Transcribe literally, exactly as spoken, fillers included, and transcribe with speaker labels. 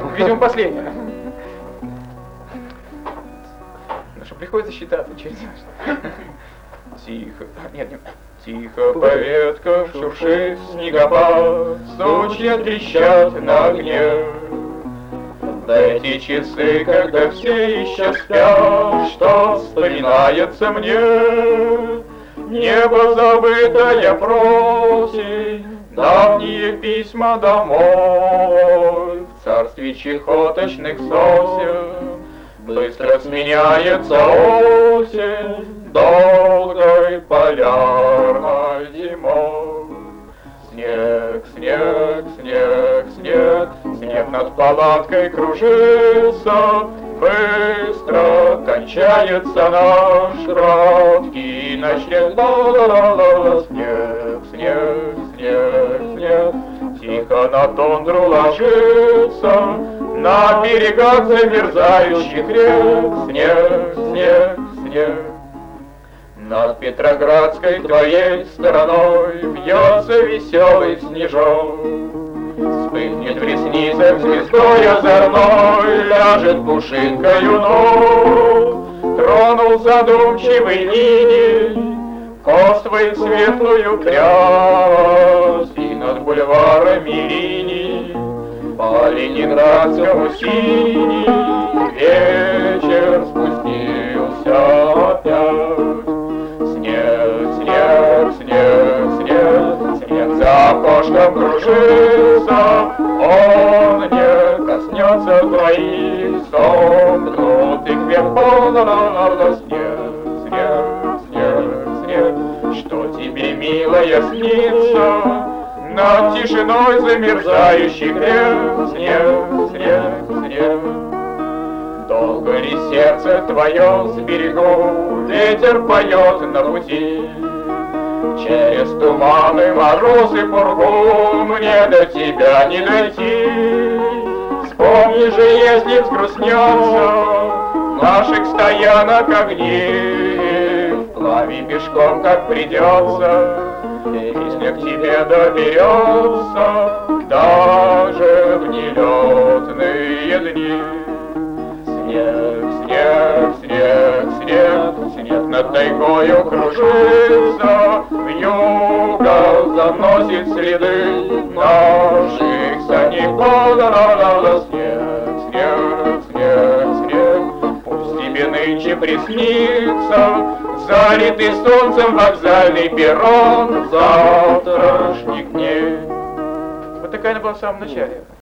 Speaker 1: видимо, последняя. Ну что, приходится считаться, что делать. Тихо, нет, нет. Тихо по веткам шуршит снегопад, сучья трещат на огне. Дайте часы, когда все еще спят, что вспоминается мне. Небо забытое просит давние письма домой. В царстве чехоточных сосен быстро сменяется осень долгой полярной зимой. Снег, снег, снег, снег, снег над палаткой кружится, быстро кончается наш краткий ночлег. Ла-ла-ла-ла. Снег, снег, снег, снег, тихо на тундру ложится, на берегах замерзающих рек. Снег, снег, снег. Над Петроградской твоей стороной вьется веселый снежок. Вспыхнет в ресницах звездой озорной, ляжет пушинкою ног. Тронул задумчивый иней коствой светлую прядь, и над бульварами линий по ленинградскому синий вечер спустился опять. Снег, снег, снег, снег, снег за окошком кружится, он не коснется твоих сомкнутых век. Ла-ла-ла-ла. Снег, снег, снег, снег, что тебе, милая, снится над тишиной замерзающих рек. Снег, снег, снег. Долго ли сердце твое с берегу ветер поет на пути? Через туманы, морозы, пургу мне до тебя не дойти. Вспомни же, если взгрустнется наших стоянок огни, вплавь пешком, как придется, если к тебе доберется, даже в нелетные дни. Снег, снег, снег, снег, снег над тайгою кружится, вьюга заносит следы наших саней. Ла-ла-ла-ла. Снег, снег, снег, снег, пусть тебе нынче приснится залитый солнцем вокзальный перрон завтрашних дней. Вот такая она была в самом начале.